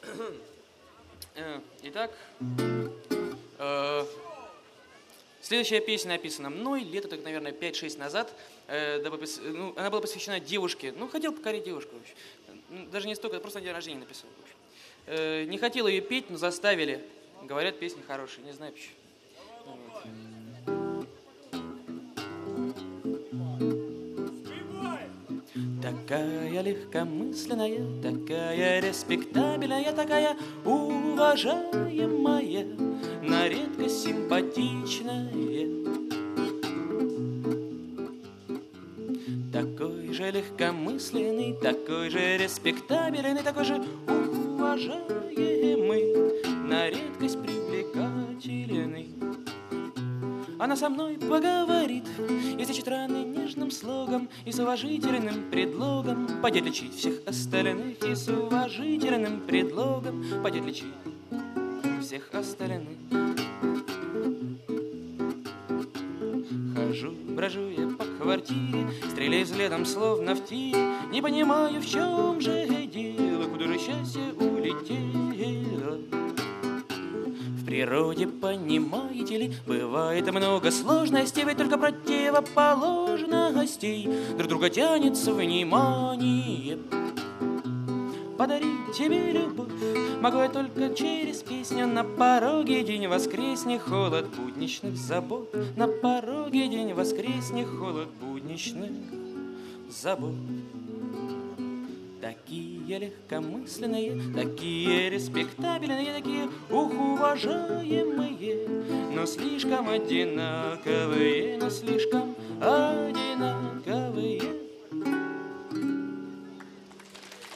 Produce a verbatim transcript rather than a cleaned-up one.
Итак, э, следующая песня написана мной лето, так, наверное, пять-шесть назад. Э, дабы пос- ну, она была посвящена девушке. Ну, хотел покорить девушку. В общем. Ну, даже не столько, просто на день рождения написал. В общем. Э, не хотел ее петь, но заставили. Говорят, песня хорошая, не знаю почему. Вот. Такая легкомысленная, такая респектабельная, такая уважаемая, на редкость симпатичная. Такой же легкомысленный, такой же респектабельный, такой же уважаемый, на редкость привлекательный. Она со мной поговорит и звучит раны нежным слогом, и с уважительным предлогом пойдет лечить всех остальных, и с уважительным предлогом пойдет лечить всех остальных. Хожу, брожу я по квартире, стреляю взглядом, словно в тире, не понимаю, в чем же дело, куда же счастье улетело. В природе, понимаете ли, бывает много сложностей, ведь только противоположностей друг друга тянется внимание. Подарить тебе любовь могу я только через песню. На пороге день воскресный, холод будничных забот. На пороге день воскресный, холод будничных забот. Такие легкомысленные, такие респектабельные, такие ух, уважаемые, но слишком одинаковые, но слишком одинаковые.